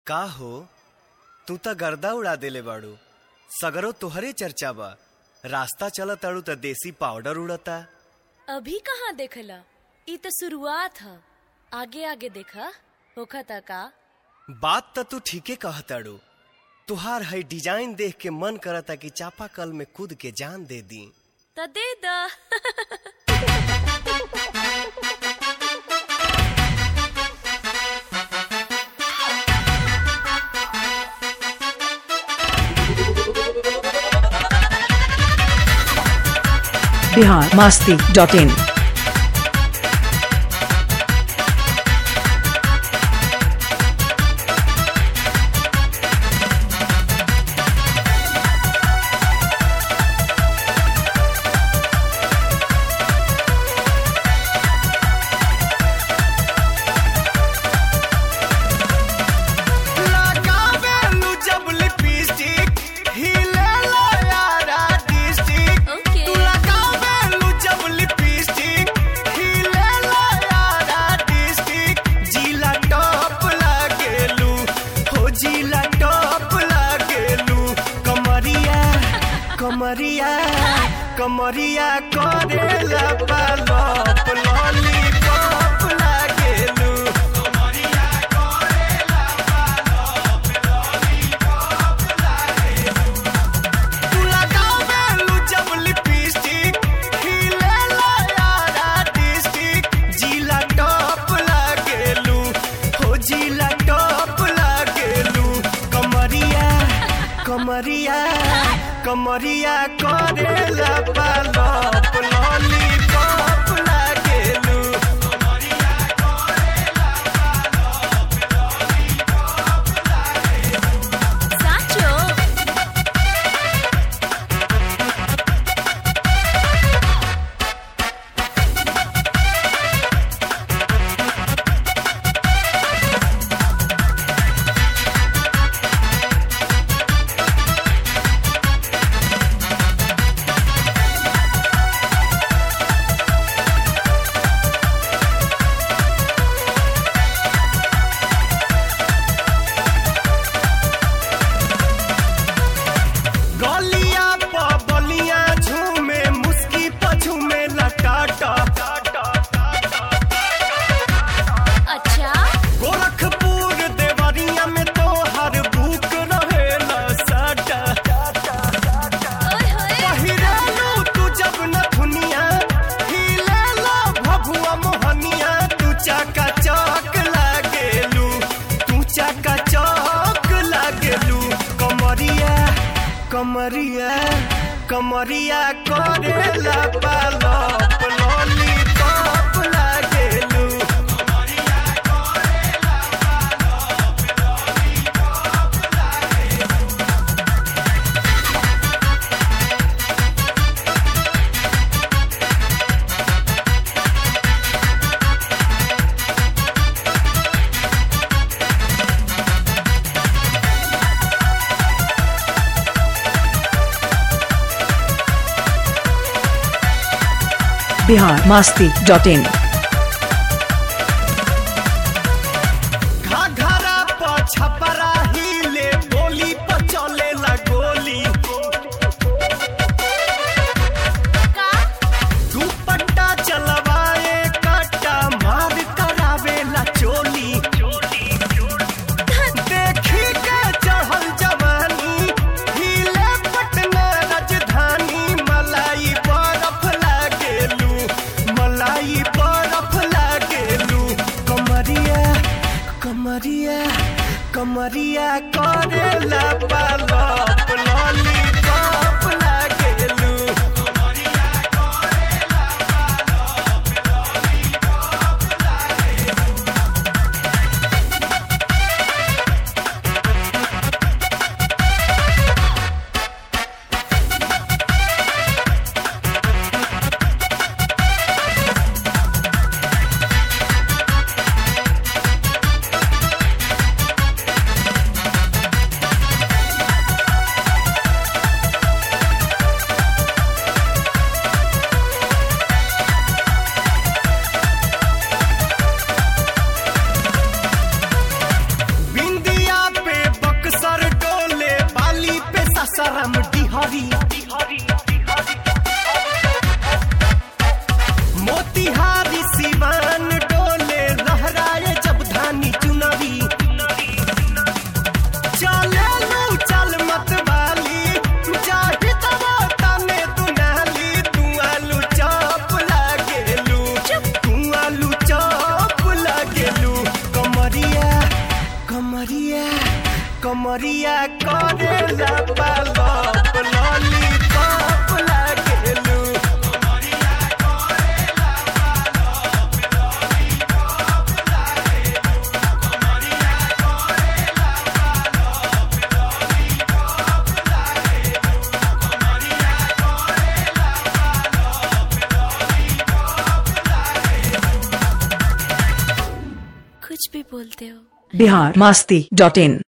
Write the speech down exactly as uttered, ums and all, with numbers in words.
का हो तू त गर्दा उड़ा देले बाड़ू। सगरो तोहरे चर्चा बा। रास्ता चल ताड़ू त देसी पाउडर उड़ता। अभी कहाँ देखला, ई तो शुरुआत है। आगे आगे देखा होखता का। बात त तू ठीके कहताड़ू। तुहार है डिजाइन देख के मन करता कि चापाकल में कूद के जान दे दी। त दे दा। Bihar Masti dot in. कमरिया कमरिया करेला पालप लॉलीपॉप लागेलू। कमरिया करेला पालप लॉलीपॉप लागेलू। तू लगावेलू जब लिपस्टिक खिलेला यारा डिस्ट्रिक्ट। जिला टॉप लागेलू हो जिला टॉप लागेलू। कमरिया कमरिया कमरिया करेला पालप लॉलीपॉप लागेलू। कमरिया करेला पालप लॉलीपॉप लागेलू। साचो कमरिया कमरिया करेला पालप लॉलीपॉप लागेलू। कमरिया करेला पालप लॉलीपॉप लागेलू। Bihar Masti dot in. घाघरा प छपरा हिले बोली प चलेला गोली। दुपट्टा चलवाए कट्टा मार करावेला चोली। देखी के चढ़ल जवानी हिले पटना राजधानी। मलाई बर्फ लागेलू मलाई बर्फ लागेलू। कमरिया कमरिया कमरिया करेला पालप लॉलीपॉप लागेलू। कमरिया करेला पालप लॉलीपॉप लागेलू। मोतिहारी मोतिहारी सिवान डोले लहराए जब धानी चुनरी चले लू चल मत वाली जाहि तबो तने तू नाली तू आलू चौप लागेलू तू आलू चौप लागेलू कमरिया कमरिया कमरिया करेला पालप लॉलीपॉप लागेलू कुछ भी बोलते हो। बिहार मस्ती डॉट इन।